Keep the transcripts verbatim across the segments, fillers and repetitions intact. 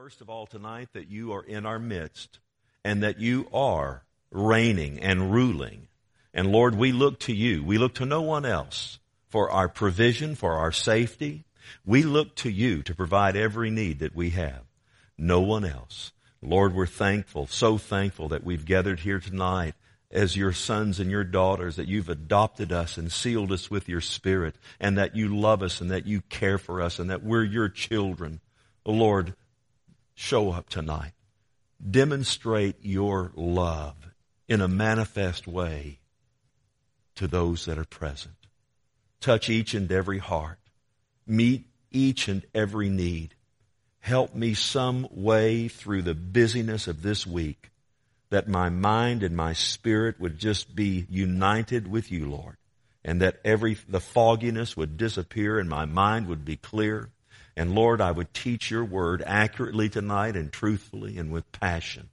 first of all tonight that you are in our midst and that you are reigning and ruling. And Lord, we look to you. We look to no one else for our provision, for our safety. We look to you to provide every need that we have. No one else. Lord, we're thankful, so thankful that we've gathered here tonight as your sons and your daughters, that you've adopted us and sealed us with your Spirit, and that you love us and that you care for us and that we're your children. Lord, show up tonight. Demonstrate your love in a manifest way to those that are present. Touch each and every heart. Meet each and every need. Help me some way through the busyness of this week that my mind and my spirit would just be united with you, Lord, and that every the fogginess would disappear and my mind would be clear. And Lord, I would teach your word accurately tonight and truthfully and with passion.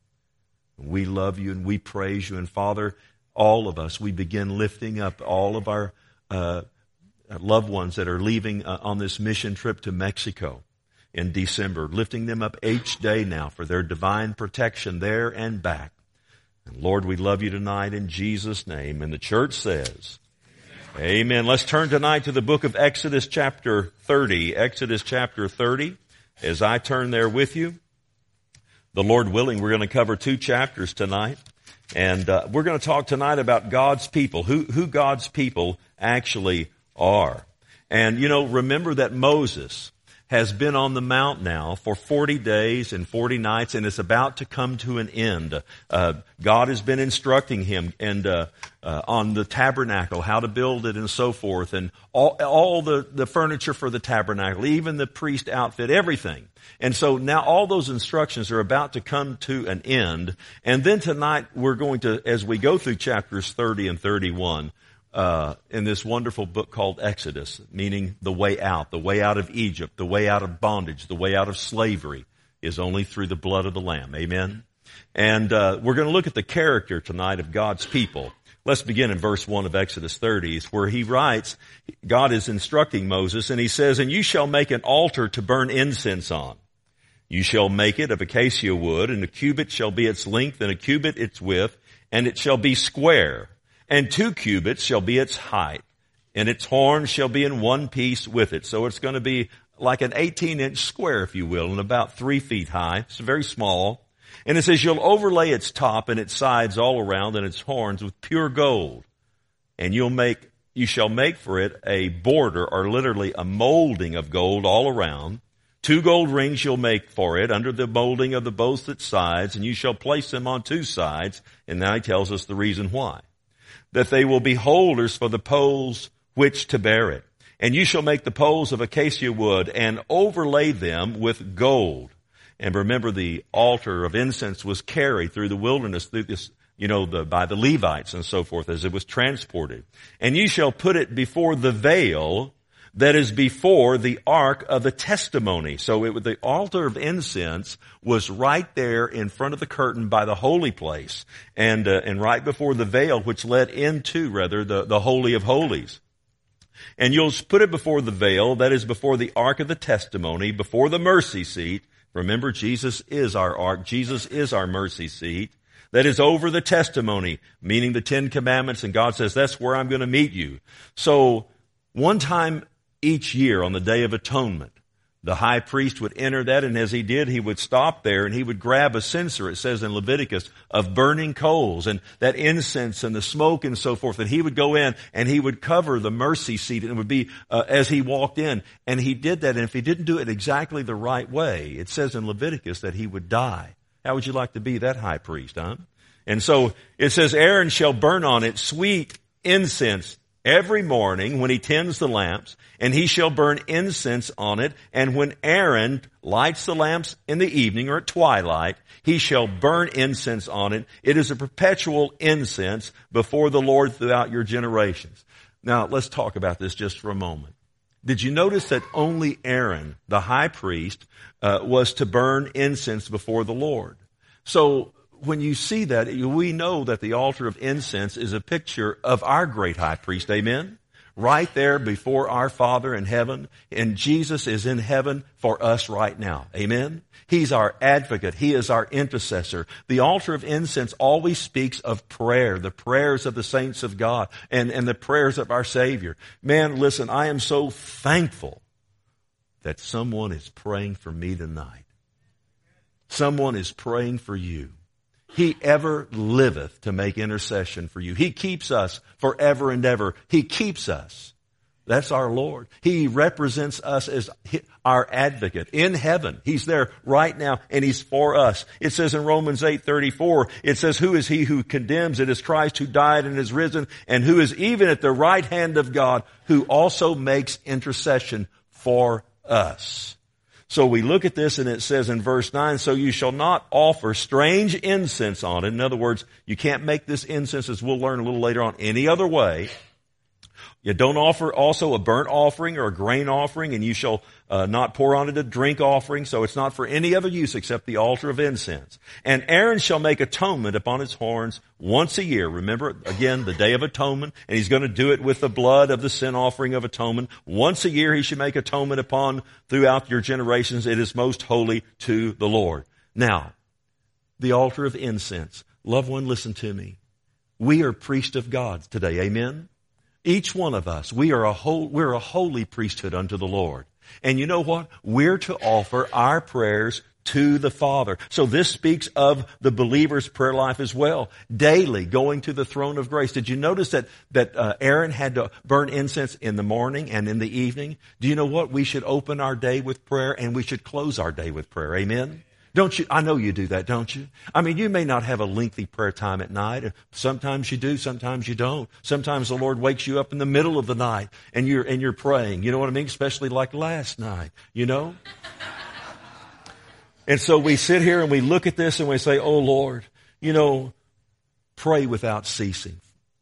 We love you and we praise you. And Father, all of us, we begin lifting up all of our uh, loved ones that are leaving uh, on this mission trip to Mexico in December, lifting them up each day now for their divine protection there and back. And Lord, we love you tonight in Jesus' name. And the church says, amen. Amen. Let's turn tonight to the book of Exodus chapter thirty. Exodus chapter thirty. As I turn there with you, the Lord willing, we're going to cover two chapters tonight. And uh, we're going to talk tonight about God's people, who, who God's people actually are. And, you know, remember that Moses has been on the mount now for forty days and forty nights, and it's about to come to an end. Uh, God has been instructing him and uh, uh, on the tabernacle, how to build it and so forth, and all, all the, the furniture for the tabernacle, even the priest outfit, everything. And so now all those instructions are about to come to an end. And then tonight we're going to, as we go through chapters thirty and thirty-one, Uh, in this wonderful book called Exodus, meaning the way out, the way out of Egypt, the way out of bondage, the way out of slavery is only through the blood of the Lamb. Amen? And uh, we're going to look at the character tonight of God's people. Let's begin in verse one of Exodus thirty, where he writes, God is instructing Moses, and he says, "And you shall make an altar to burn incense on. You shall make it of acacia wood, and a cubit shall be its length, and a cubit its width, and it shall be square. And two cubits shall be its height, and its horn shall be in one piece with it." So it's going to be like an eighteen-inch square, if you will, and about three feet high. It's very small. And it says, "You'll overlay its top and its sides all around and its horns with pure gold. And you'll make, you shall make for it a border," or literally a molding of gold all around. "Two gold rings you'll make for it under the molding of the both its sides, and you shall place them on two sides." And now he tells us the reason why. "That they will be holders for the poles which to bear it. And you shall make the poles of acacia wood and overlay them with gold." And remember, the altar of incense was carried through the wilderness, through this, you know, the, by the Levites and so forth as it was transported. "And you shall put it before the veil that is before the ark of the testimony." So it, the altar of incense was right there in front of the curtain by the holy place, and uh, and right before the veil, which led into, rather, the, the Holy of Holies. "And you'll put it before the veil that is before the ark of the testimony, before the mercy seat." Remember, Jesus is our ark. Jesus is our mercy seat. "That is over the testimony," meaning the Ten Commandments, and God says, that's where I'm going to meet you. So one time each year on the Day of Atonement, the high priest would enter that, and as he did, he would stop there and he would grab a censer, it says in Leviticus, of burning coals and that incense and the smoke and so forth, and he would go in and he would cover the mercy seat, and it would be uh, as he walked in. And he did that, and if he didn't do it exactly the right way, it says in Leviticus that he would die. How would you like to be that high priest, huh? And so it says, "Aaron shall burn on it sweet incense every morning when he tends the lamps, and he shall burn incense on it. And when Aaron lights the lamps in the evening or at twilight, he shall burn incense on it. It is a perpetual incense before the Lord throughout your generations." Now, let's talk about this just for a moment. Did you notice that only Aaron, the high priest, uh, was to burn incense before the Lord? So when you see that, we know that the altar of incense is a picture of our great high priest. Amen? right there before our Father in heaven, and Jesus is in heaven for us right now. Amen? He's our advocate. He is our intercessor. The altar of incense always speaks of prayer, the prayers of the saints of God, and, and the prayers of our Savior. Man, listen, I am so thankful that someone is praying for me tonight. Someone is praying for you. He ever liveth to make intercession for you. He keeps us forever and ever. He keeps us. That's our Lord. He represents us as our advocate in heaven. He's there right now, and He's for us. It says in Romans eight thirty-four, it says, who is He who condemns? It is Christ who died and is risen, and who is even at the right hand of God, who also makes intercession for us. So we look at this, and it says in verse nine, so you shall not offer strange incense on it. In other words, you can't make this incense, as we'll learn a little later on, any other way. You don't offer also a burnt offering or a grain offering, and you shall uh, not pour on it a drink offering, so it's not for any other use except the altar of incense. And Aaron shall make atonement upon his horns once a year. Remember, again, the Day of Atonement, and he's going to do it with the blood of the sin offering of atonement. Once a year he should make atonement upon throughout your generations. It is most holy to the Lord. Now, the altar of incense. Loved one, listen to me. We are priests of God today. Amen? Each one of us, we are a whole, we're a holy priesthood unto the Lord. And you know what? We're to offer our prayers to the Father. So this speaks of the believer's prayer life as well. Daily going to the throne of grace. Did you notice that, that uh, Aaron had to burn incense in the morning and in the evening? Do you know what? We should open our day with prayer, and we should close our day with prayer. Amen? Don't you? I know you do that, don't you? I mean, you may not have a lengthy prayer time at night. Sometimes you do, sometimes you don't. Sometimes the Lord wakes you up in the middle of the night and you're, and you're praying. You know what I mean? Especially like last night, you know? And so we sit here and we look at this and we say, oh Lord, you know, pray without ceasing.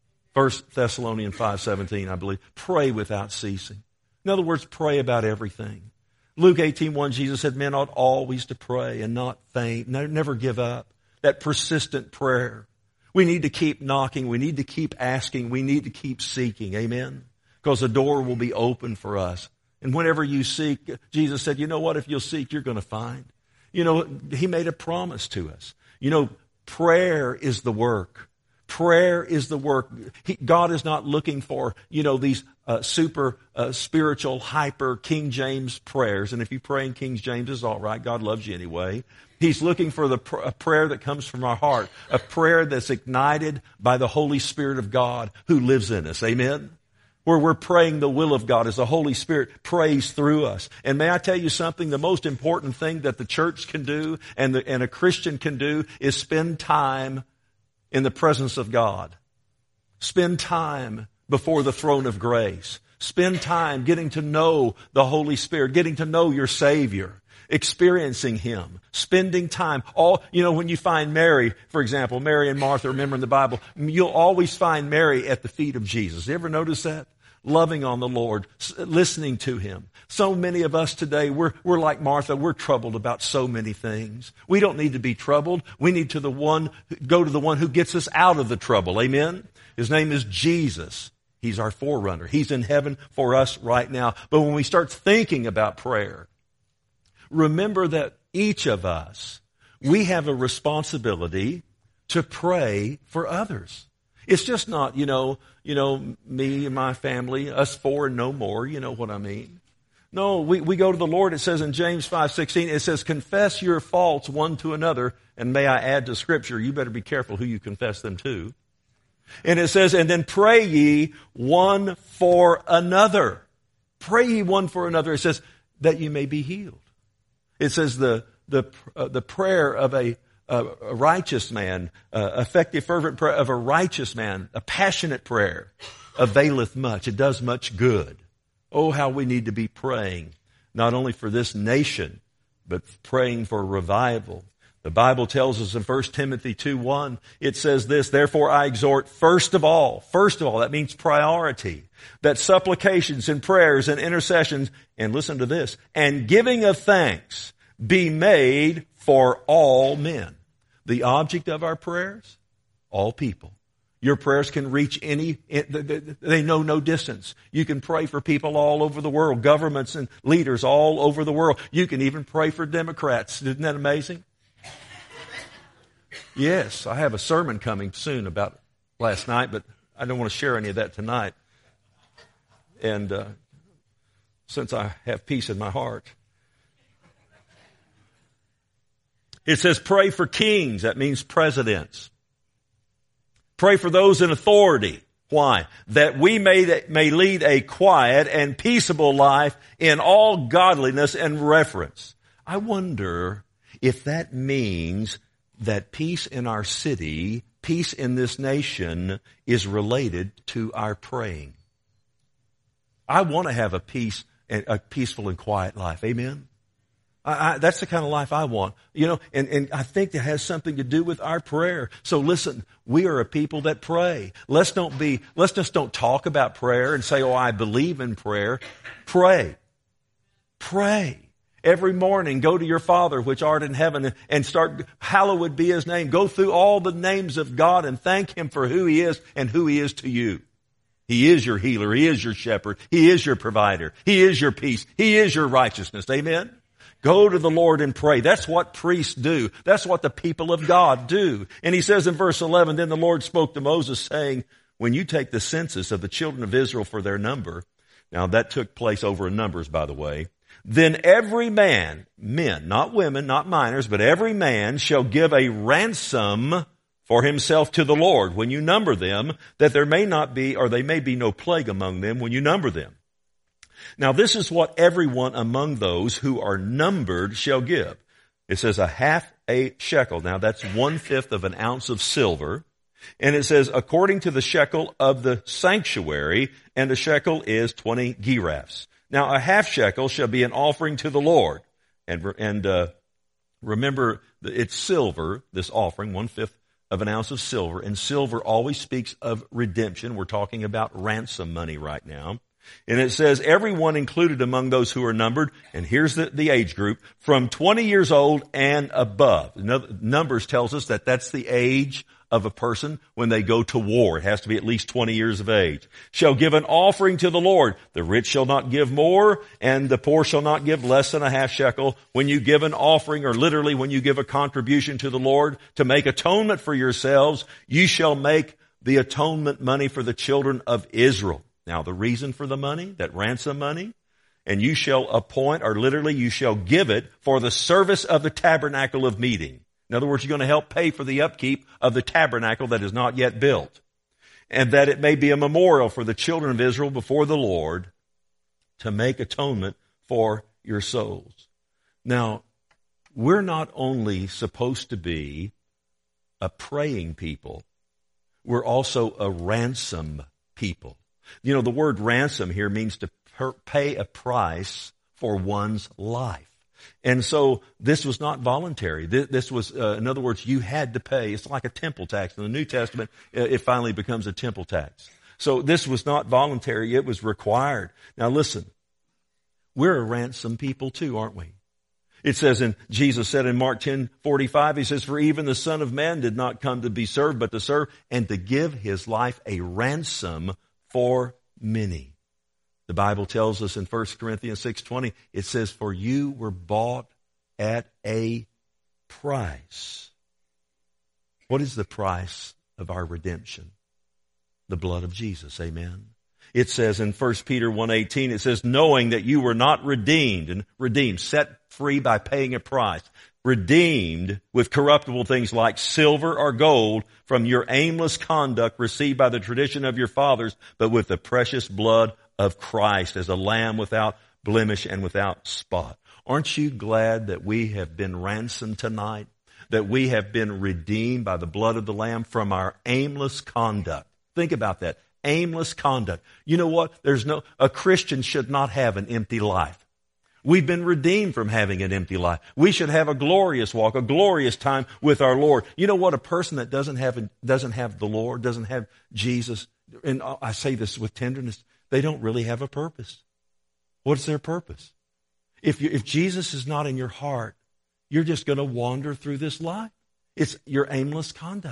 First Thessalonians five seventeen, I believe. Pray without ceasing. In other words, pray about everything. Luke eighteen one, Jesus said, men ought always to pray and not faint, never give up. That persistent prayer. We need to keep knocking. We need to keep asking. We need to keep seeking. Amen? Because the door will be open for us. And whenever you seek, Jesus said, you know what? If you'll seek, you're going to find. You know, He made a promise to us. You know, prayer is the work. Prayer is the work. He, God is not looking for, you know, these uh, super uh, spiritual, hyper King James prayers. And if you pray in King James, it's all right. God loves you anyway. He's looking for the pr- a prayer that comes from our heart, a prayer that's ignited by the Holy Spirit of God who lives in us. Amen? Where we're praying the will of God as the Holy Spirit prays through us. And may I tell you something? The most important thing that the church can do and, the, and a Christian can do is spend time in the presence of God. Spend time before the throne of grace. Spend time getting to know the Holy Spirit, getting to know your Savior, experiencing Him, spending time. All, you know, when you find Mary, for example, Mary and Martha, remember in the Bible, you'll always find Mary at the feet of Jesus. You ever notice that? Loving on the Lord, listening to Him. So many of us today, we're, we're like Martha, we're troubled about so many things. We don't need to be troubled. We need to the one, go to the one who gets us out of the trouble. Amen? His name is Jesus. He's our forerunner. He's in heaven for us right now. But when we start thinking about prayer, remember that each of us, we have a responsibility to pray for others. It's just not, you know, you know, me and my family, us four and no more, you know what I mean? No, we, we go to the Lord. It says in James five sixteen, it says, confess your faults one to another. And may I add to Scripture, you better be careful who you confess them to. And it says, and then pray ye one for another. Pray ye one for another. It says, that you may be healed. It says the, the, uh, the prayer of a A, a righteous man, uh, effective, fervent prayer of a righteous man, a passionate prayer, availeth much. It does much good. Oh, how we need to be praying, not only for this nation, but praying for revival. The Bible tells us in First Timothy two one, it says this, therefore I exhort first of all, first of all, that means priority, that supplications and prayers and intercessions, and listen to this, and giving of thanks be made for all men. The object of our prayers? All people. Your prayers can reach any, they know no distance. You can pray for people all over the world, governments and leaders all over the world. You can even pray for Democrats. Isn't that amazing? Yes, I have a sermon coming soon about last night, but I don't want to share any of that tonight. And uh, since I have peace in my heart. It says pray for kings. That means presidents. Pray for those in authority. Why? That we may, may lead a quiet and peaceable life in all godliness and reverence. I wonder if that means that peace in our city, peace in this nation is related to our praying. I want to have a peace, a peaceful and quiet life. Amen? I, I, that's the kind of life I want. You know, and, and I think that has something to do with our prayer. So listen, we are a people that pray. Let's don't be, let's just don't talk about prayer and say, oh, I believe in prayer. Pray. Pray. Every morning, go to your Father which art in heaven and start, hallowed be His name. Go through all the names of God and thank Him for who He is and who He is to you. He is your healer. He is your shepherd. He is your provider. He is your peace. He is your righteousness. Amen? Go to the Lord and pray. That's what priests do. That's what the people of God do. And He says in verse eleven, then the Lord spoke to Moses saying, when you take the census of the children of Israel for their number, now that took place over in Numbers, by the way, then every man, men, not women, not minors, but every man shall give a ransom for himself to the Lord when you number them, that there may not be, or they may be no plague among them when you number them. Now this is what everyone among those who are numbered shall give. It says a half a shekel. Now that's one-fifth of an ounce of silver. And it says according to the shekel of the sanctuary, and a shekel is twenty giraffs. Now a half shekel shall be an offering to the Lord. And, and uh, remember, it's silver, this offering, one-fifth of an ounce of silver. And silver always speaks of redemption. We're talking about ransom money right now. And it says, everyone included among those who are numbered, and here's the, the age group, from twenty years old and above. Numbers tells us that that's the age of a person when they go to war. It has to be at least twenty years of age. Shall give an offering to the Lord. The rich shall not give more, and the poor shall not give less than a half shekel. When you give an offering, or literally when you give a contribution to the Lord to make atonement for yourselves, you shall make the atonement money for the children of Israel. Now, the reason for the money, that ransom money, and you shall appoint, or literally you shall give it for the service of the tabernacle of meeting. In other words, you're going to help pay for the upkeep of the tabernacle that is not yet built. And that it may be a memorial for the children of Israel before the Lord to make atonement for your souls. Now, we're not only supposed to be a praying people, we're also a ransom people. You know, the word ransom here means to per- pay a price for one's life. And so this was not voluntary. This, this was, uh, in other words, you had to pay. It's like a temple tax. In the New Testament, it finally becomes a temple tax. So this was not voluntary. It was required. Now listen, we're a ransom people too, aren't we? It says, and Jesus said in Mark ten forty-five, He says, for even the Son of Man did not come to be served, but to serve and to give His life a ransom for many. The Bible tells us in First Corinthians six twenty, it says, for you were bought at a price. What is the price of our redemption? The blood of Jesus. Amen. It says in First Peter one eighteen, it says, knowing that you were not redeemed, and redeemed, set free by paying a price, redeemed with corruptible things like silver or gold from your aimless conduct received by the tradition of your fathers, but with the precious blood of Christ as a lamb without blemish and without spot. Aren't you glad that we have been ransomed tonight? That we have been redeemed by the blood of the Lamb from our aimless conduct. Think about that. Aimless conduct. You know what? There's no, a Christian should not have an empty life. We've been redeemed from having an empty life. We should have a glorious walk, a glorious time with our Lord. You know what? A person that doesn't have, doesn't have the Lord, doesn't have Jesus, and I say this with tenderness, they don't really have a purpose. What's their purpose? If you, if Jesus is not in your heart, you're just going to wander through this life. It's your aimless conduct.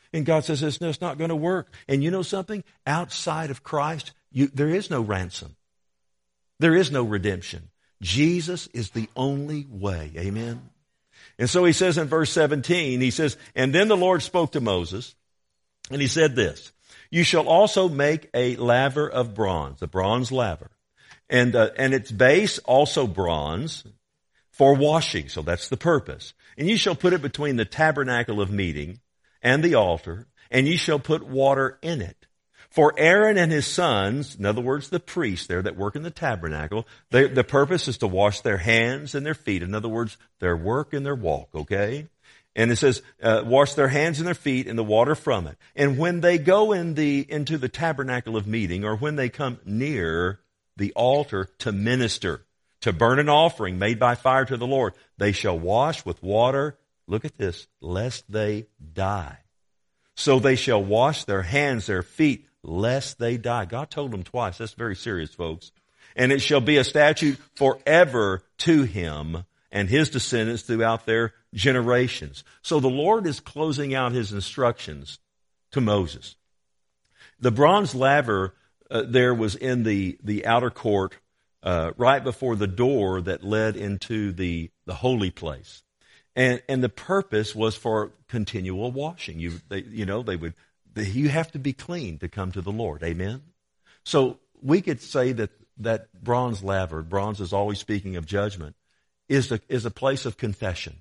And God says, it's, no, it's not going to work. And you know something? Outside of Christ, you, there is no ransom. There is no redemption. Jesus is the only way. Amen. And so he says in verse seventeen, he says, and then the Lord spoke to Moses, and he said this, you shall also make a laver of bronze, a bronze laver, and uh, and its base also bronze for washing. So that's the purpose. And you shall put it between the tabernacle of meeting and the altar, and you shall put water in it. For Aaron and his sons, in other words, the priests there that work in the tabernacle, they, the purpose is to wash their hands and their feet. In other words, their work and their walk, okay? And it says, uh, wash their hands and their feet in the water from it. And when they go in the, into the tabernacle of meeting, or when they come near the altar to minister, to burn an offering made by fire to the Lord, they shall wash with water, look at this, lest they die. So they shall wash their hands, their feet, lest they die. God told them twice. That's very serious, folks. And it shall be a statute forever to him and his descendants throughout their generations. So the Lord is closing out his instructions to Moses. The bronze laver uh, there was in the, the outer court uh, right before the door that led into the, the holy place. And, and the purpose was for continual washing. You, they, you know, they would, they, you have to be clean to come to the Lord. Amen. So we could say that that bronze laver, bronze is always speaking of judgment, is a, is a place of confession.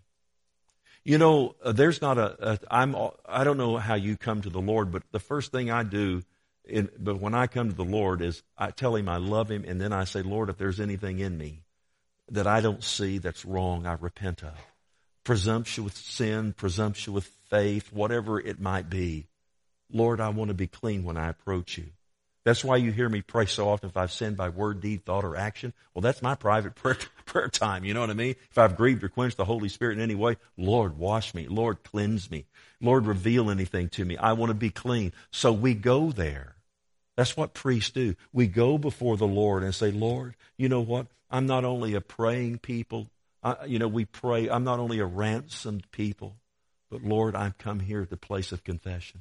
You know, uh, there's not a, a, I'm, I don't know how you come to the Lord, but the first thing I do, in, but when I come to the Lord is I tell him I love him, and then I say, Lord, if there's anything in me that I don't see that's wrong, I repent of. Presumptuous sin, presumptuous faith, whatever it might be. Lord, I want to be clean when I approach you. That's why you hear me pray so often if I've sinned by word, deed, thought, or action. Well, that's my private prayer, prayer time. You know what I mean? If I've grieved or quenched the Holy Spirit in any way, Lord, wash me. Lord, cleanse me. Lord, reveal anything to me. I want to be clean. So we go there. That's what priests do. We go before the Lord and say, Lord, you know what? I'm not only a praying people. I, you know, we pray, I'm not only a ransomed people, but Lord, I've come here at the place of confession.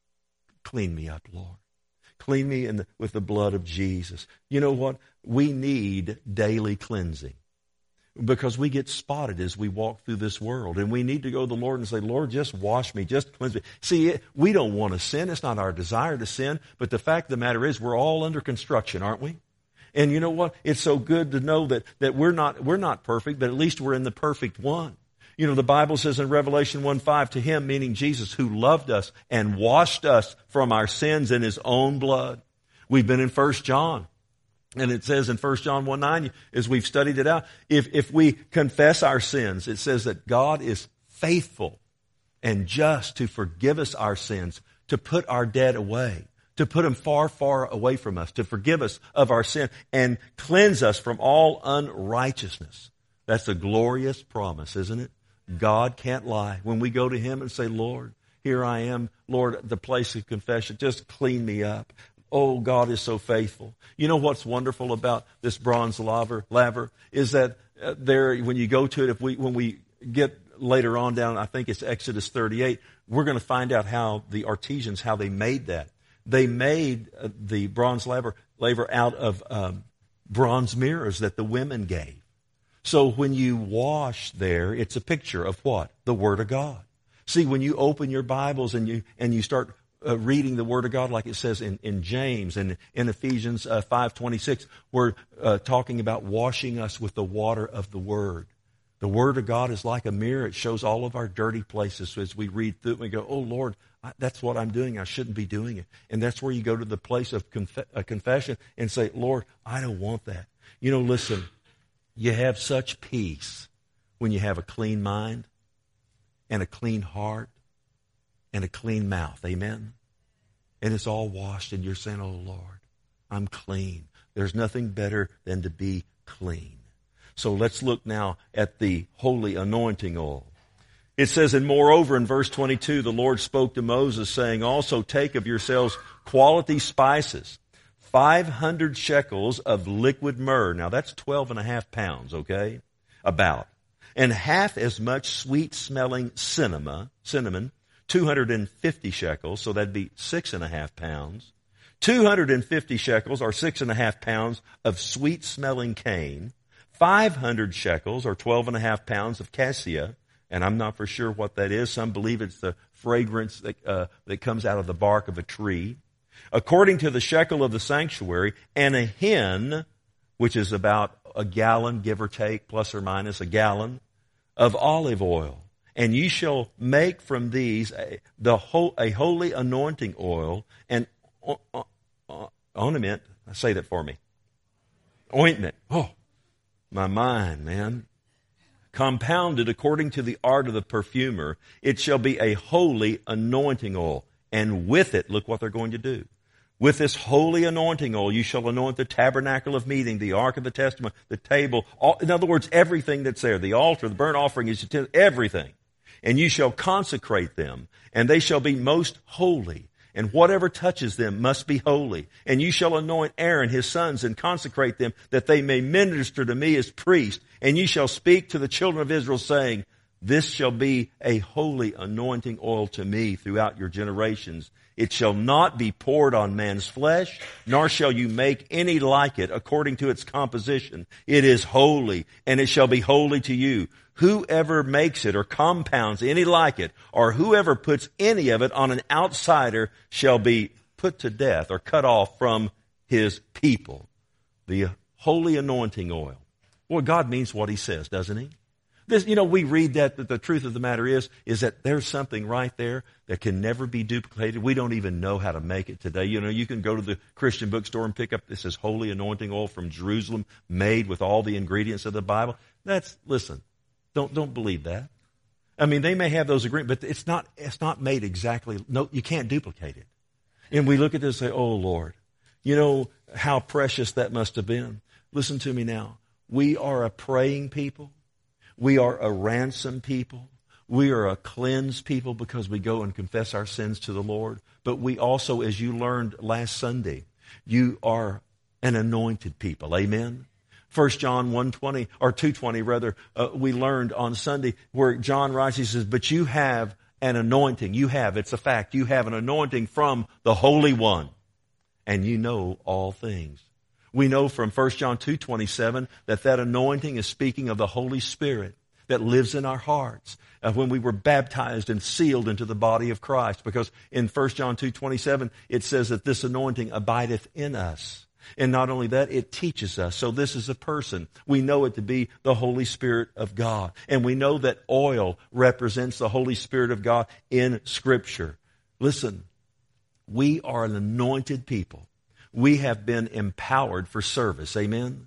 Clean me up, Lord. Clean me in the, with the blood of Jesus. You know what? We need daily cleansing because we get spotted as we walk through this world. And we need to go to the Lord and say, Lord, just wash me, just cleanse me. See, we don't want to sin. It's not our desire to sin. But the fact of the matter is we're all under construction, aren't we? And you know what? It's so good to know that, that we're not, we're not perfect, but at least we're in the perfect one. You know, the Bible says in Revelation one five, to him, meaning Jesus, who loved us and washed us from our sins in his own blood. We've been in First John. And it says in First John one nine, as we've studied it out, if, if we confess our sins, it says that God is faithful and just to forgive us our sins, to put our debt away, to put them far, far away from us, to forgive us of our sin and cleanse us from all unrighteousness. That's a glorious promise, isn't it? God can't lie. When we go to him and say, Lord, here I am, Lord, the place of confession, just clean me up. Oh, God is so faithful. You know what's wonderful about this bronze laver, laver is that uh, there, when you go to it, if we, when we get later on down, I think it's Exodus thirty-eight, we're going to find out how the artisans, how they made that. They made uh, the bronze laver, laver out of um, bronze mirrors that the women gave. So when you wash there, it's a picture of what? The Word of God. See, when you open your Bibles and you and you start uh, reading the Word of God, like it says in, in James and in Ephesians uh, five twenty-six, we're uh, talking about washing us with the water of the Word. The Word of God is like a mirror. It shows all of our dirty places. So as we read through it, we go, oh, Lord, I, that's what I'm doing. I shouldn't be doing it. And that's where you go to the place of conf- a confession and say, Lord, I don't want that. You know, listen, you have such peace when you have a clean mind and a clean heart and a clean mouth. Amen? And it's all washed and you're saying, oh, Lord, I'm clean. There's nothing better than to be clean. So let's look now at the holy anointing oil. It says, and moreover in verse twenty-two, the Lord spoke to Moses saying, also take of yourselves quality spices, five hundred shekels of liquid myrrh. Now that's twelve and a half pounds, okay? About. And half as much sweet smelling cinnamon, cinnamon two hundred fifty shekels, so that'd be six and a half pounds. two hundred fifty shekels, or six and a half pounds of sweet-smelling cane. five hundred shekels, or twelve and a half pounds of cassia, and I'm not for sure what that is. Some believe it's the fragrance that, uh, that comes out of the bark of a tree. According to the shekel of the sanctuary, and a hin, which is about a gallon, give or take, plus or minus a gallon, of olive oil. And ye shall make from these a, the whole, a holy anointing oil and o, o, o, ornament. Say that for me. Ointment. Oh, my mind, man. Compounded according to the art of the perfumer, it shall be a holy anointing oil. And with it, look what they're going to do. With this holy anointing oil, you shall anoint the tabernacle of meeting, the ark of the testament, the table. All, in other words, everything that's there. The altar, the burnt offering, is everything. And you shall consecrate them, and they shall be most holy. And whatever touches them must be holy. And you shall anoint Aaron, his sons, and consecrate them, that they may minister to me as priests. And you shall speak to the children of Israel, saying, this shall be a holy anointing oil to me throughout your generations. It shall not be poured on man's flesh, nor shall you make any like it according to its composition. It is holy, and it shall be holy to you. Whoever makes it or compounds any like it, or whoever puts any of it on an outsider, shall be put to death or cut off from his people. The holy anointing oil. Well, God means what He says, doesn't He? This, you know, we read that, that the truth of the matter is, is that there's something right there that can never be duplicated. We don't even know how to make it today. You know, you can go to the Christian bookstore and pick up this is holy anointing oil from Jerusalem, made with all the ingredients of the Bible. That's, listen, don't, don't believe that. I mean, they may have those agreements, but it's not, it's not made exactly, no, you can't duplicate it. And we look at this and say, oh Lord, you know how precious that must have been. Listen to me now. We are a praying people. We are a ransomed people. We are a cleansed people because we go and confess our sins to the Lord. But we also, as you learned last Sunday, you are an anointed people. Amen? First John one twenty, or two twenty rather, uh, we learned on Sunday where John writes, he says, but you have an anointing. You have, it's a fact, you have an anointing from the Holy One. And you know all things. We know from First John two twenty-seven that that anointing is speaking of the Holy Spirit that lives in our hearts uh, when we were baptized and sealed into the body of Christ. Because in First John two twenty-seven, it says that this anointing abideth in us. And not only that, it teaches us. So this is a person. We know it to be the Holy Spirit of God. And we know that oil represents the Holy Spirit of God in Scripture. Listen, we are an anointed people. We have been empowered for service. Amen?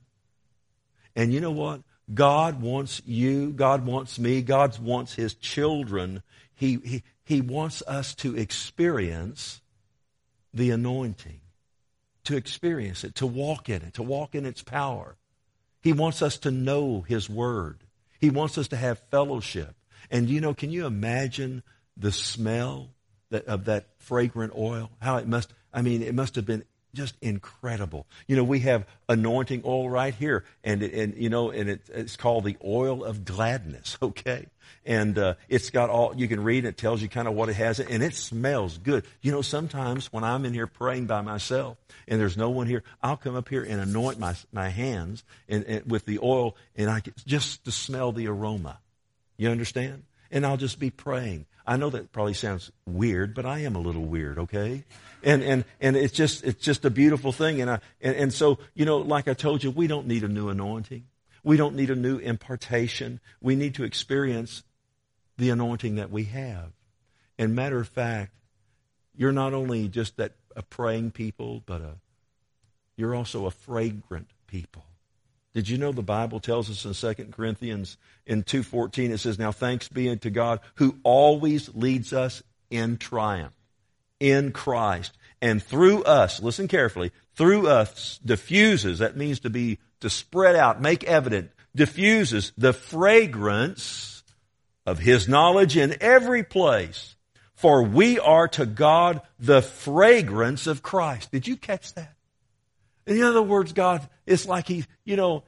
And you know what? God wants you. God wants me. God wants His children. He, he, he wants us to experience the anointing. To experience it. To walk in it. To walk in its power. He wants us to know His Word. He wants us to have fellowship. And you know, can you imagine the smell that, of that fragrant oil? How it must, I mean, it must have been just incredible. You know, we have anointing oil right here, and and you know, and it, it's called the oil of gladness. Okay, and uh, it's got all you can read. It tells you kind of what it has, and it smells good. You know, sometimes when I'm in here praying by myself and there's no one here, I'll come up here and anoint my my hands and, and with the oil, and I get, just to smell the aroma. You understand? And I'll just be praying. I know that probably sounds weird, but I am a little weird, okay? And and and it's just it's just a beautiful thing. And I and, and so, you know, like I told you, we don't need a new anointing. We don't need a new impartation. We need to experience the anointing that we have. And matter of fact, you're not only just that a praying people, but a you're also a fragrant people. Did you know the Bible tells us in Second Corinthians in two fourteen, it says, now thanks be unto God who always leads us in triumph in Christ. And through us, listen carefully, through us diffuses, that means to be, to spread out, make evident, diffuses the fragrance of His knowledge in every place. For we are to God the fragrance of Christ. Did you catch that? In other words, God, it's like He, you know,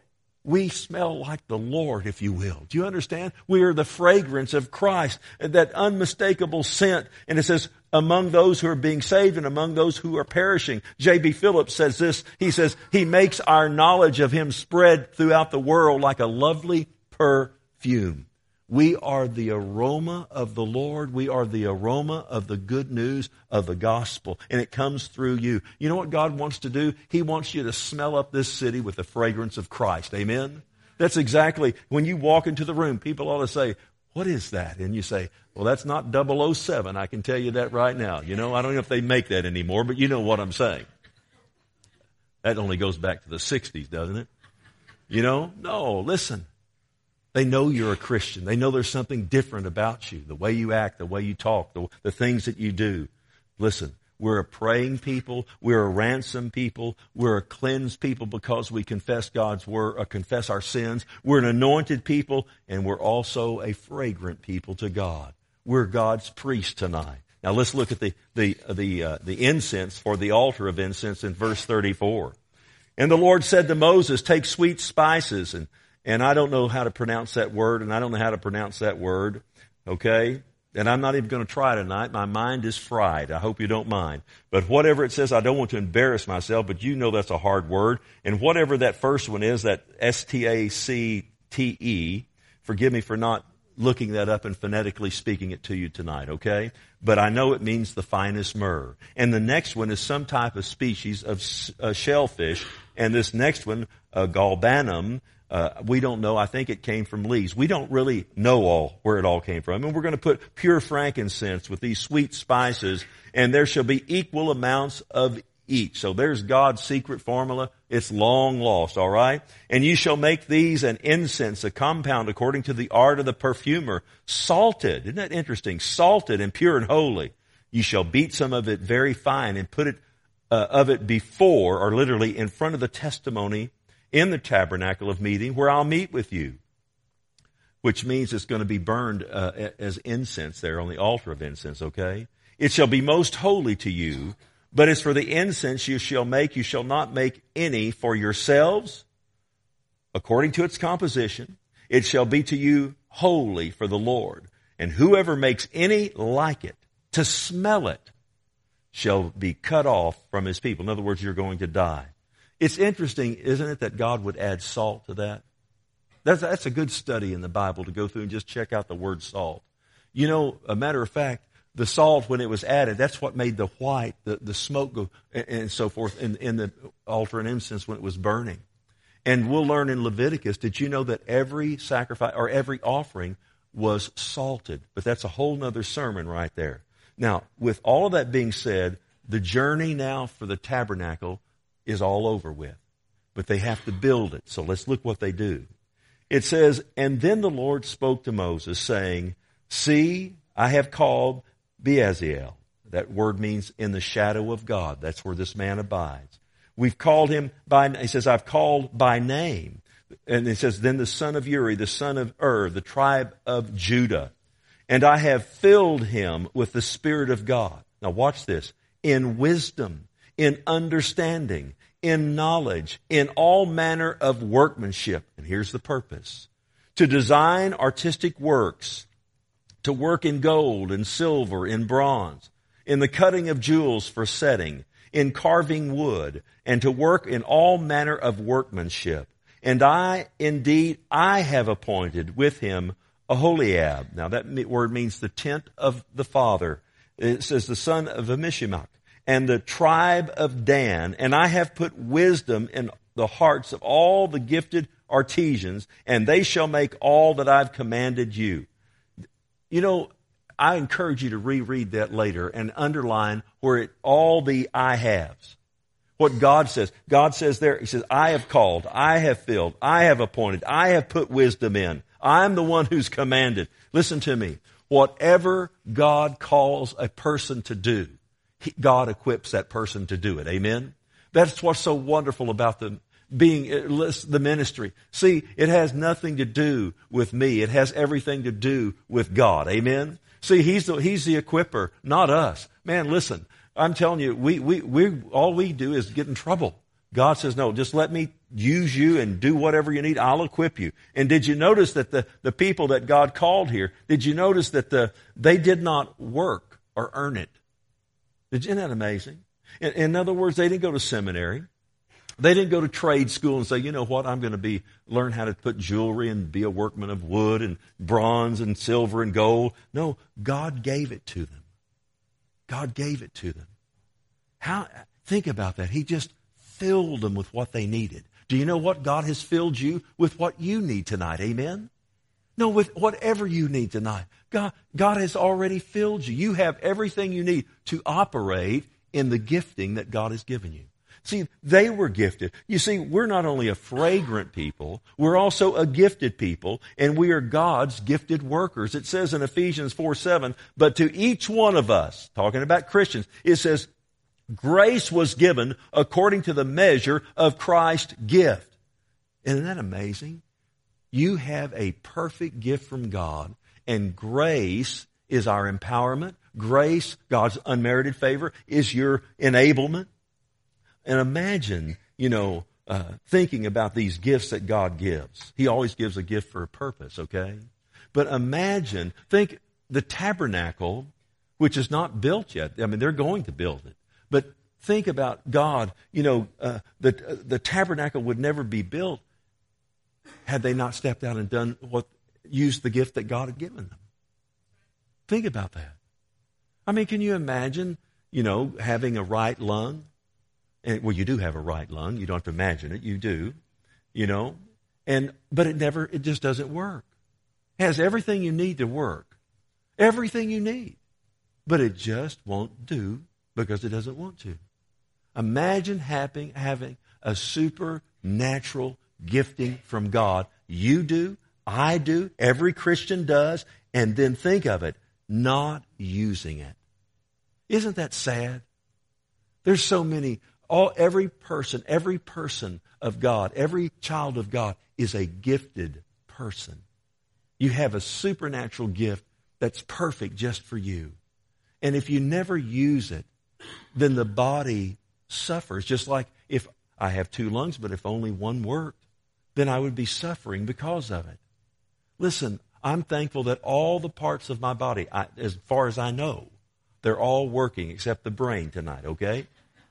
We smell like the Lord, if you will. Do you understand? We are the fragrance of Christ, that unmistakable scent. And it says, among those who are being saved and among those who are perishing. J B Phillips says this. He says, He makes our knowledge of Him spread throughout the world like a lovely perfume. We are the aroma of the Lord. We are the aroma of the good news of the gospel. And it comes through you. You know what God wants to do? He wants you to smell up this city with the fragrance of Christ. Amen? That's exactly, when you walk into the room, people ought to say, what is that? And you say, well, that's not double oh seven. I can tell you that right now. You know, I don't know if they make that anymore, but you know what I'm saying. That only goes back to the sixties, doesn't it? You know? No, listen. They know you're a Christian. They know there's something different about you, the way you act, the way you talk, the, the things that you do. Listen, we're a praying people. We're a ransomed people. We're a cleansed people because we confess God's word, uh, confess our sins. We're an anointed people, and we're also a fragrant people to God. We're God's priest tonight. Now let's look at the the the uh, the incense for the altar of incense in verse thirty-four. And the Lord said to Moses, "Take sweet spices and And I don't know how to pronounce that word, and I don't know how to pronounce that word, okay? And I'm not even going to try tonight. My mind is fried. I hope you don't mind. But whatever it says, I don't want to embarrass myself, but you know that's a hard word. And whatever that first one is, that S T A C T E, forgive me for not looking that up and phonetically speaking it to you tonight, okay? But I know it means the finest myrrh. And the next one is some type of species of uh, shellfish. And this next one, uh, galbanum, Uh, we don't know. I think it came from leaves. We don't really know all where it all came from. And we're going to put pure frankincense with these sweet spices, and there shall be equal amounts of each. So there's God's secret formula. It's long lost, all right? And you shall make these an incense, a compound according to the art of the perfumer, salted. Isn't that interesting? Salted and pure and holy. You shall beat some of it very fine and put it uh, of it before, or literally in front of the testimony in the tabernacle of meeting, where I'll meet with you, which means it's going to be burned uh, as incense there on the altar of incense, okay? It shall be most holy to you, but as for the incense you shall make, you shall not make any for yourselves, according to its composition. It shall be to you holy for the Lord. And whoever makes any like it, to smell it, shall be cut off from his people. In other words, you're going to die. It's interesting, isn't it, that God would add salt to that? That's, that's a good study in the Bible to go through and just check out the word salt. You know, a matter of fact, the salt, when it was added, that's what made the white, the, the smoke go, and, and so forth in, in the altar and incense when it was burning. And we'll learn in Leviticus, did you know that every sacrifice or every offering was salted? But that's a whole nother sermon right there. Now, with all of that being said, the journey now for the tabernacle is all over with. But they have to build it. So let's look what they do. It says, and then the Lord spoke to Moses, saying, see, I have called Bezalel. That word means in the shadow of God. That's where this man abides. We've called him by, he says, I've called by name. And it says, then the son of Uri, the son of Ur, the tribe of Judah. And I have filled him with the Spirit of God. Now watch this. In wisdom, in understanding, in knowledge, in all manner of workmanship. And here's the purpose. To design artistic works, to work in gold and silver, in bronze, in the cutting of jewels for setting, in carving wood, and to work in all manner of workmanship. And I, indeed, I have appointed with him Aholiab. Now that word means the tent of the father. It says the son of Amishimach. And the tribe of Dan, and I have put wisdom in the hearts of all the gifted artisans, and they shall make all that I've commanded you. You know, I encourage you to reread that later and underline where it, all the I haves. What God says. God says there, He says, I have called, I have filled, I have appointed, I have put wisdom in. I'm the one who's commanded. Listen to me. Whatever God calls a person to do, God equips that person to do it. Amen? That's what's so wonderful about the being the ministry. See, it has nothing to do with me. It has everything to do with God. Amen? See, He's the, he's the equipper, not us. Man, listen, I'm telling you, we, we, we, all we do is get in trouble. God says, no, just let me use you and do whatever you need. I'll equip you. And did you notice that the, the people that God called here, did you notice that the they did not work or earn it? Isn't that amazing? In, in other words, they didn't go to seminary. They didn't go to trade school and say, you know what, I'm going to be learn how to put jewelry and be a workman of wood and bronze and silver and gold. No, God gave it to them. God gave it to them. How? Think about that. He just filled them with what they needed. Do you know what? God has filled you with what you need tonight. Amen? No, with whatever you need tonight. God, God has already filled you. You have everything you need to operate in the gifting that God has given you. See, they were gifted. You see, we're not only a fragrant people, we're also a gifted people, and we are God's gifted workers. It says in Ephesians four seven, but to each one of us, talking about Christians, it says, grace was given according to the measure of Christ's gift. Isn't that amazing? You have a perfect gift from God, and grace is our empowerment. Grace, God's unmerited favor, is your enablement. And imagine, you know, uh, thinking about these gifts that God gives. He always gives a gift for a purpose, okay? But imagine, think the tabernacle, which is not built yet. I mean, they're going to build it. But think about God, you know, uh, the, uh, the tabernacle would never be built had they not stepped out and done what, used the gift that God had given them. Think about that. I mean, can you imagine, you know, having a right lung? And, well, you do have a right lung. You don't have to imagine it. You do, you know. And but it never, it just doesn't work. It has everything you need to work. Everything you need. But it just won't do because it doesn't want to. Imagine having, having a supernatural gifting from God. You do, I do, every Christian does, and then think of it, not using it. Isn't that sad? There's so many... All, every person, every person of God, every child of God is a gifted person. You have a supernatural gift that's perfect just for you. And if you never use it, then the body suffers. Just like if I have two lungs, but if only one worked, then I would be suffering because of it. Listen, I'm thankful that all the parts of my body, I, as far as I know, they're all working except the brain tonight, okay?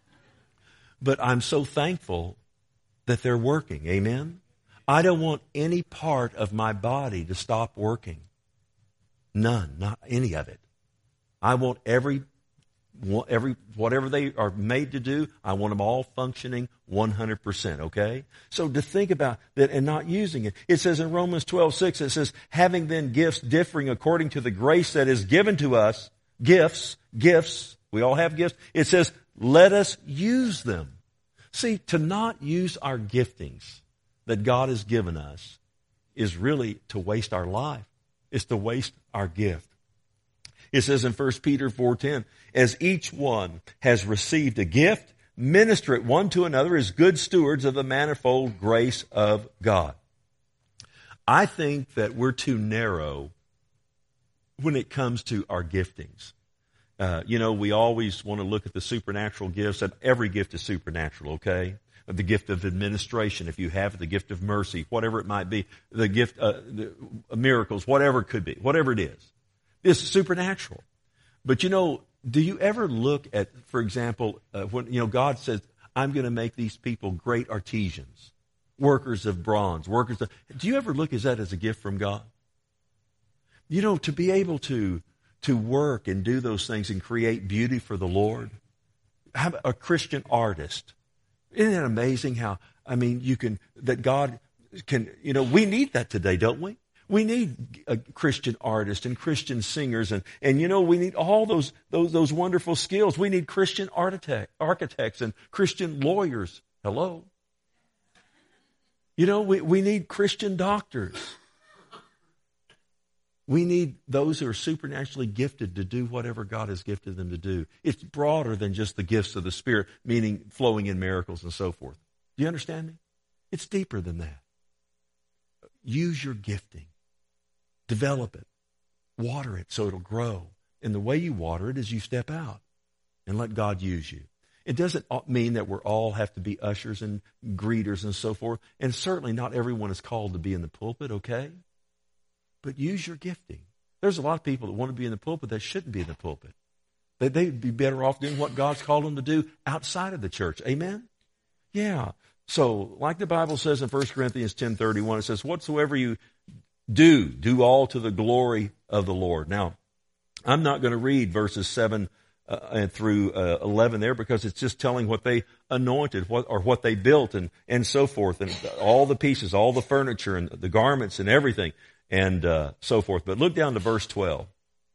But I'm so thankful that they're working. Amen? I don't want any part of my body to stop working. None, not any of it. I want every, every whatever they are made to do, I want them all functioning one hundred percent, okay? So to think about that and not using it. It says in Romans twelve six, it says, having then gifts differing according to the grace that is given to us, gifts, gifts, we all have gifts. It says, let us use them. See, to not use our giftings that God has given us is really to waste our life. It's to waste our gift. It says in First Peter four ten, as each one has received a gift, minister it one to another as good stewards of the manifold grace of God. I think that we're too narrow when it comes to our giftings. Uh, you know, we always want to look at the supernatural gifts, and every gift is supernatural, okay? The gift of administration, if you have it, the gift of mercy, whatever it might be, the gift of uh, miracles, whatever it could be, whatever it is. It's supernatural. But, you know, do you ever look at, for example, uh, when, you know, God says, I'm going to make these people great artisans, workers of bronze, workers of... Do you ever look at that as a gift from God? You know, to be able to... to work and do those things and create beauty for the Lord. How about a Christian artist? Isn't it amazing how, I mean, you can, that God can, you know, we need that today, don't we? We need a Christian artist and Christian singers and, and you know, we need all those, those, those wonderful skills. We need Christian architect, architects and Christian lawyers. Hello? You know, we, we need Christian doctors. We need those who are supernaturally gifted to do whatever God has gifted them to do. It's broader than just the gifts of the Spirit, meaning flowing in miracles and so forth. Do you understand me? It's deeper than that. Use your gifting. Develop it. Water it so it'll grow. And the way you water it is you step out and let God use you. It doesn't mean that we all have to be ushers and greeters and so forth. And certainly not everyone is called to be in the pulpit, okay? But use your gifting. There's a lot of people that want to be in the pulpit that shouldn't be in the pulpit. They, they'd be better off doing what God's called them to do outside of the church. Amen? Yeah. So, like the Bible says in First Corinthians ten thirty-one, it says, whatsoever you do, do all to the glory of the Lord. Now, I'm not going to read verses seven uh, and through uh, eleven there because it's just telling what they anointed what, or what they built and, and so forth, and all the pieces, all the furniture and the garments and everything and uh, so forth. But look down to verse twelve.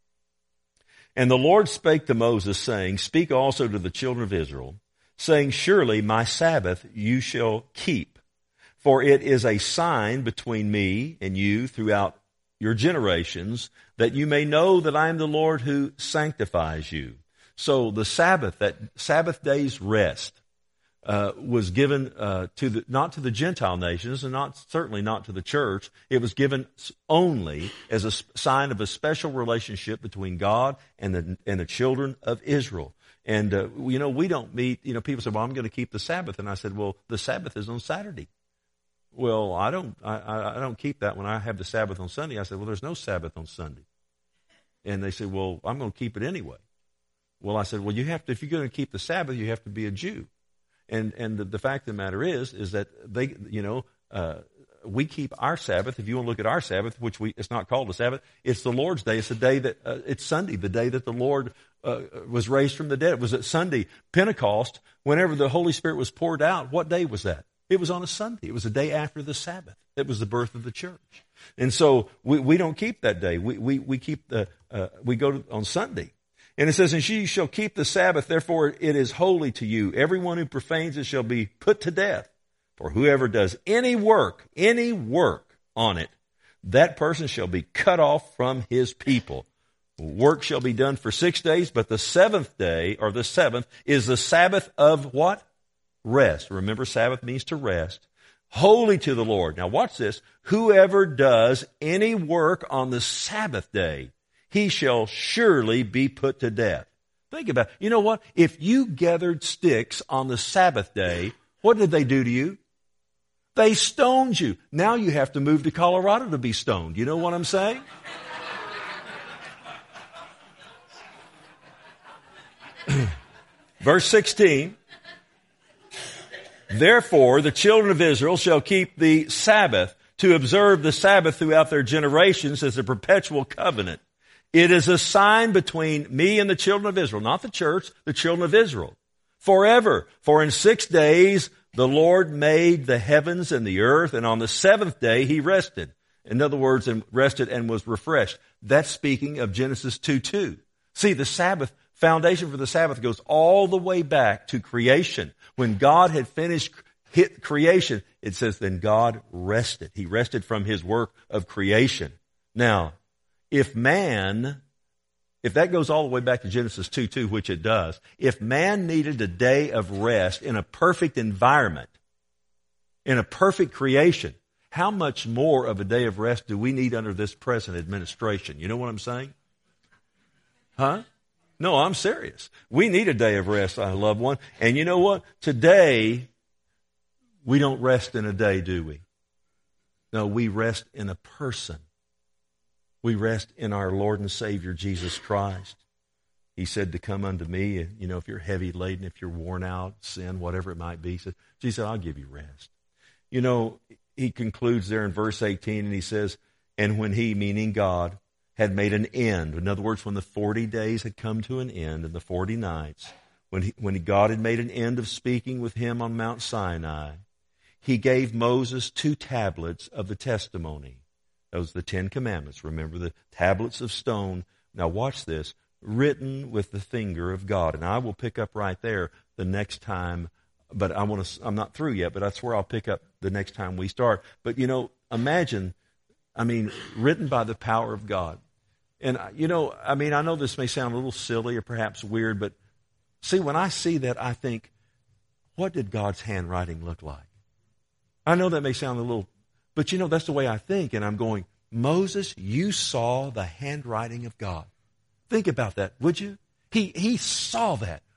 And the Lord spake to Moses, saying, speak also to the children of Israel, saying, surely my Sabbath you shall keep, for it is a sign between me and you throughout your generations, that you may know that I am the Lord who sanctifies you. So the Sabbath, that Sabbath day's rest, uh, was given uh, to the not to the Gentile nations, and not certainly not to the church. It was given only as a sign of a special relationship between God and the and the children of Israel. And uh, you know, we don't meet. You know, people say, "Well, I'm going to keep the Sabbath," and I said, "Well, the Sabbath is on Saturday." Well, I don't. I, I don't keep that when I have the Sabbath on Sunday. I said, "Well, there's no Sabbath on Sunday," and they said, "Well, I'm going to keep it anyway." Well, I said, "Well, you have to. If you're going to keep the Sabbath, you have to be a Jew." And and the, the fact of the matter is, is that they, you know, uh, we keep our Sabbath. If you want to look at our Sabbath, which we, it's not called a Sabbath, it's the Lord's Day. It's the day that, uh, it's Sunday, the day that the Lord uh, was raised from the dead. It was at Sunday, Pentecost, whenever the Holy Spirit was poured out. What day was that? It was on a Sunday. It was the day after the Sabbath. It was the birth of the church. And so we, we don't keep that day. We, we, we keep the, uh, we go to, on Sunday. And it says, and ye shall keep the Sabbath, therefore it is holy to you. Everyone who profanes it shall be put to death. For whoever does any work, any work on it, that person shall be cut off from his people. Work shall be done for six days, but the seventh day, or the seventh, is the Sabbath of what? Rest. Remember, Sabbath means to rest. Holy to the Lord. Now watch this. Whoever does any work on the Sabbath day, he shall surely be put to death. Think about it. You know what? If you gathered sticks on the Sabbath day, what did they do to you? They stoned you. Now you have to move to Colorado to be stoned. You know what I'm saying? Verse sixteen. Therefore, the children of Israel shall keep the Sabbath, to observe the Sabbath throughout their generations as a perpetual covenant. It is a sign between me and the children of Israel, not the church, the children of Israel, forever. For in six days the Lord made the heavens and the earth, and on the seventh day he rested. In other words, and rested and was refreshed. That's speaking of Genesis two two. See, the Sabbath, foundation for the Sabbath goes all the way back to creation. When God had finished creation, it says, then God rested. He rested from his work of creation. Now, if man, if that goes all the way back to Genesis two two, which it does, if man needed a day of rest in a perfect environment, in a perfect creation, how much more of a day of rest do we need under this present administration? You know what I'm saying? Huh? No, I'm serious. We need a day of rest, I loved one. And you know what? Today, we don't rest in a day, do we? No, we rest in a person. We rest in our Lord and Savior, Jesus Christ. He said to come unto me, you know, if you're heavy laden, if you're worn out, sin, whatever it might be. He said, Jesus said, I'll give you rest. You know, he concludes there in verse eighteen, and he says, and when he, meaning God, had made an end. In other words, when the forty days had come to an end and the forty nights, when, he, when God had made an end of speaking with him on Mount Sinai, he gave Moses two tablets of the testimony. Those are the Ten Commandments. Remember, the tablets of stone. Now watch this. Written with the finger of God. And I will pick up right there the next time. But I want to, I'm not through yet, but that's where I'll pick up the next time we start. But you know, imagine, I mean, written by the power of God. And you know, I mean, I know this may sound a little silly or perhaps weird, but see, when I see that, I think, what did God's handwriting look like? I know that may sound a little, but you know, that's the way I think. And I'm going, Moses, you saw the handwriting of God. Think about that, would you? He, he saw that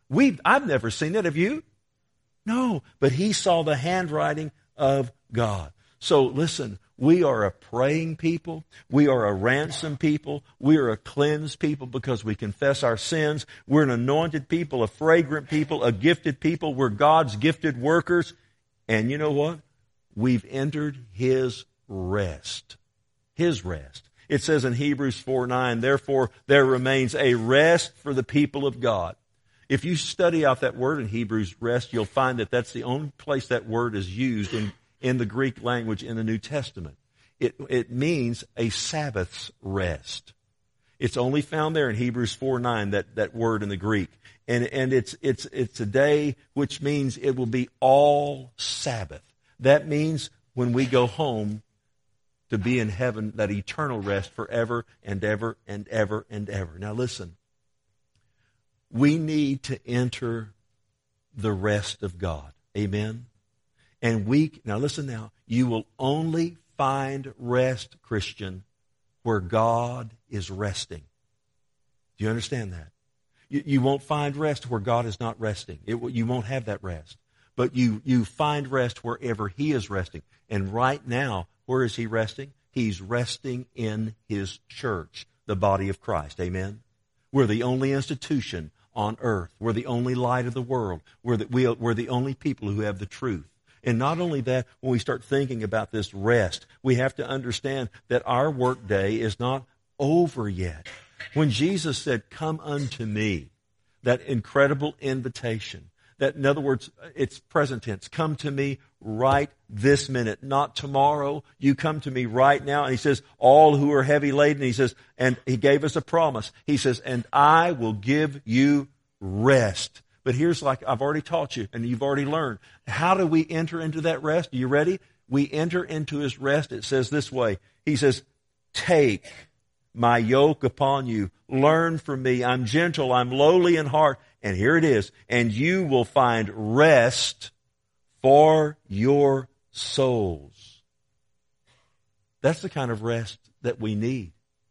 We, I've never seen it. Have you? No. But he saw the handwriting of God. So listen, we are a praying people. We are a ransomed people. We are a cleansed people because we confess our sins. We're an anointed people, a fragrant people, a gifted people. We're God's gifted workers. And you know what? We've entered His rest. His rest. It says in Hebrews four nine, therefore there remains a rest for the people of God. If you study out that word in Hebrews, rest, you'll find that that's the only place that word is used in in the Greek language in the New Testament. It, it means a Sabbath's rest. It's only found there in Hebrews four nine, that, that word in the Greek. And, and it's, it's, it's a day which means it will be all Sabbath. That means when we go home to be in heaven, that eternal rest forever and ever and ever and ever. Now listen, we need to enter the rest of God. Amen? And we, now listen now, you will only find rest, Christian, where God is resting. Do you understand that? You, you won't find rest where God is not resting. It, you won't have that rest. But you, you find rest wherever He is resting. And right now, where is He resting? He's resting in His church, the body of Christ. Amen? We're the only institution on earth. We're the only light of the world. We're the, we, we're the only people who have the truth. And not only that, when we start thinking about this rest, we have to understand that our work day is not over yet. When Jesus said, come unto me, that incredible invitation, that in other words, it's present tense, come to me right this minute, not tomorrow. You come to me right now. And He says, all who are heavy laden, He says, and He gave us a promise. He says, and I will give you rest. But here's, like I've already taught you and you've already learned. How do we enter into that rest? Are you ready? We enter into His rest. It says this way. He says, take my yoke upon you. Learn from me. I'm gentle. I'm lowly in heart. And here it is. And you will find rest for your souls. That's the kind of rest that we need.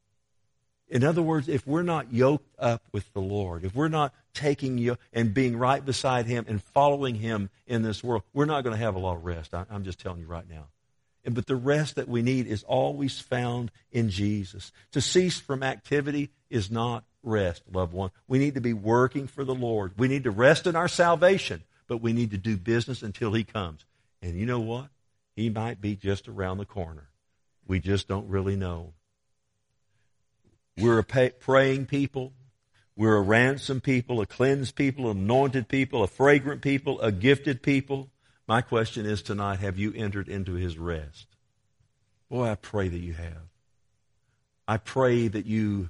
In other words, if we're not yoked up with the Lord, if we're not taking you and being right beside Him and following Him in this world, we're not going to have a lot of rest. I, I'm just telling you right now. And, but the rest that we need is always found in Jesus. To cease from activity is not rest, loved one. We need to be working for the Lord. We need to rest in our salvation, but we need to do business until He comes. And you know what? He might be just around the corner. We just don't really know. We're a pay, praying people. We're a ransomed people, a cleansed people, an anointed people, a fragrant people, a gifted people. My question is tonight, have you entered into His rest? Boy, I pray that you have. I pray that you,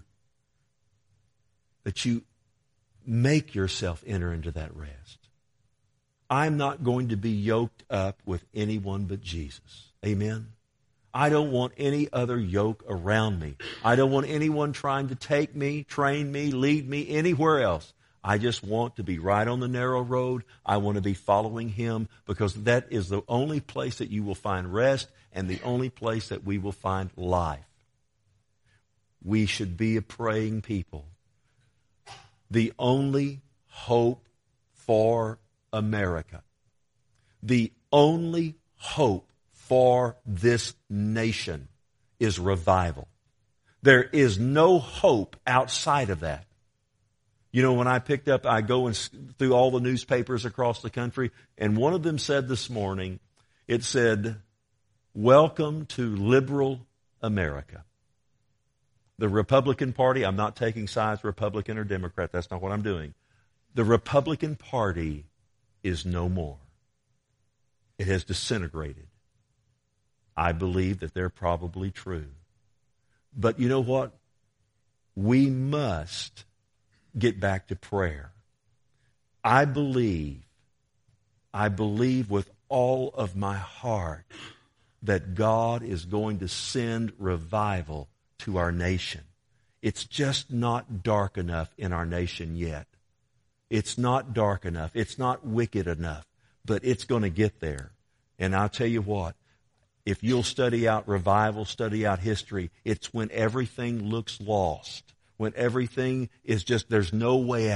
that you make yourself enter into that rest. I'm not going to be yoked up with anyone but Jesus. Amen? I don't want any other yoke around me. I don't want anyone trying to take me, train me, lead me anywhere else. I just want to be right on the narrow road. I want to be following Him because that is the only place that you will find rest and the only place that we will find life. We should be a praying people. The only hope for America, the only hope for this nation is revival. There is no hope outside of that. You know, when I picked up, I go and through all the newspapers across the country, and one of them said this morning, it said, welcome to liberal America. The Republican Party, I'm not taking sides, Republican or Democrat, that's not what I'm doing. The Republican Party is no more. It has disintegrated. I believe that they're probably true. But you know what? We must get back to prayer. I believe, I believe with all of my heart that God is going to send revival to our nation. It's just not dark enough in our nation yet. It's not dark enough. It's not wicked enough. But it's going to get there. And I'll tell you what, if you'll study out revival, study out history, it's when everything looks lost, when everything is just, there's no way out.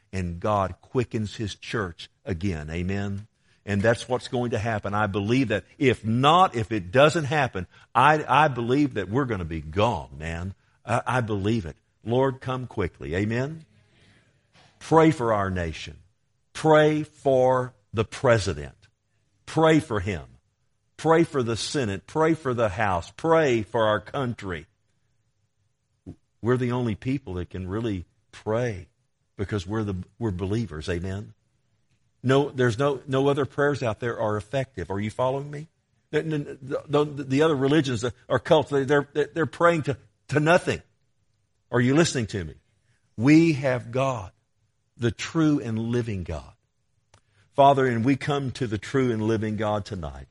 and God quickens His church again. Amen? And that's what's going to happen. I believe that if not, if it doesn't happen, I, I believe that we're going to be gone, man. I, I believe it. Lord, come quickly. Amen? Pray for our nation. Pray for the president. Pray for him. Pray for the Senate. Pray for the House. Pray for our country. We're the only people that can really pray because we're the we're believers. Amen? No, there's no no other prayers out there are effective. Are you following me? The, the, the, the other religions are cults. They're they're praying to, to nothing. Are you listening to me? We have God, the true and living God. Father, and we come to the true and living God tonight.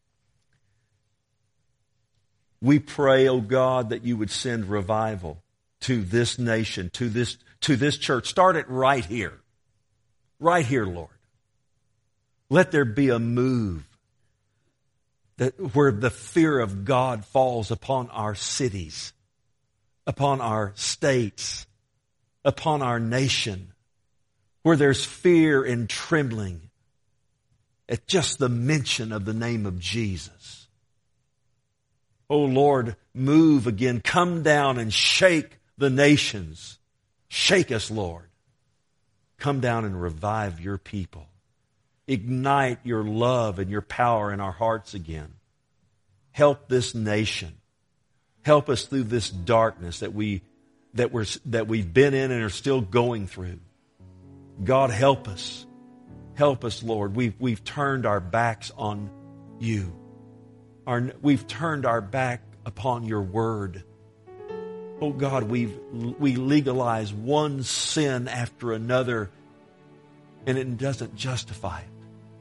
We pray, oh God, that you would send revival to this nation, to this, to this church. Start it right here. Right here, Lord. Let there be a move that where the fear of God falls upon our cities, upon our states, upon our nation, where there's fear and trembling at just the mention of the name of Jesus. Oh Lord, move again. Come down and shake the nations. Shake us, Lord. Come down and revive your people. Ignite your love and your power in our hearts again. Help this nation. Help us through this darkness that we that we're that we've been in and are still going through. God, help us. Help us, Lord. We've we've turned our backs on you. Our, we've turned our back upon your word. Oh God, we've we legalize one sin after another, and it doesn't justify it.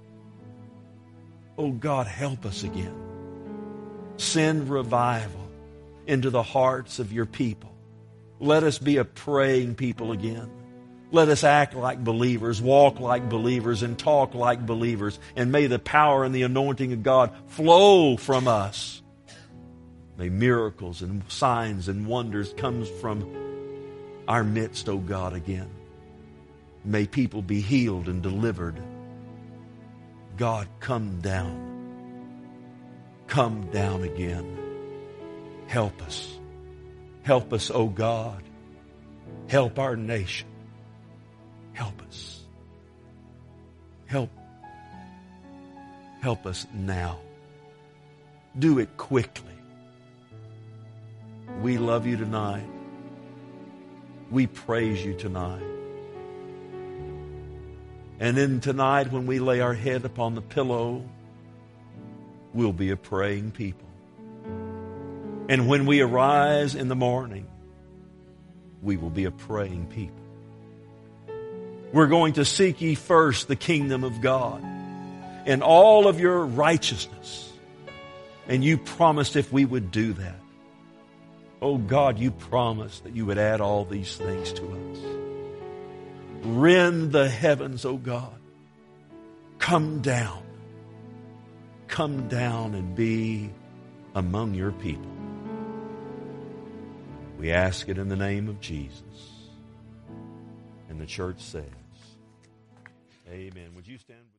Oh God, help us again. Send revival into the hearts of your people. Let us be a praying people again. Let us act like believers, walk like believers, and talk like believers. And may the power and the anointing of God flow from us. May miracles and signs and wonders come from our midst, O God, again. May people be healed and delivered. God, come down. Come down again. Help us. Help us, O God. Help our nation. Help us. Help. Help us now. Do it quickly. We love you tonight. We praise you tonight. And then tonight when we lay our head upon the pillow, we'll be a praying people. And when we arise in the morning, we will be a praying people. We're going to seek ye first the kingdom of God and all of your righteousness. And you promised if we would do that, oh God, you promised that you would add all these things to us. Rend the heavens, oh God. Come down. Come down and be among your people. We ask it in the name of Jesus. And the church says, amen. Would you stand?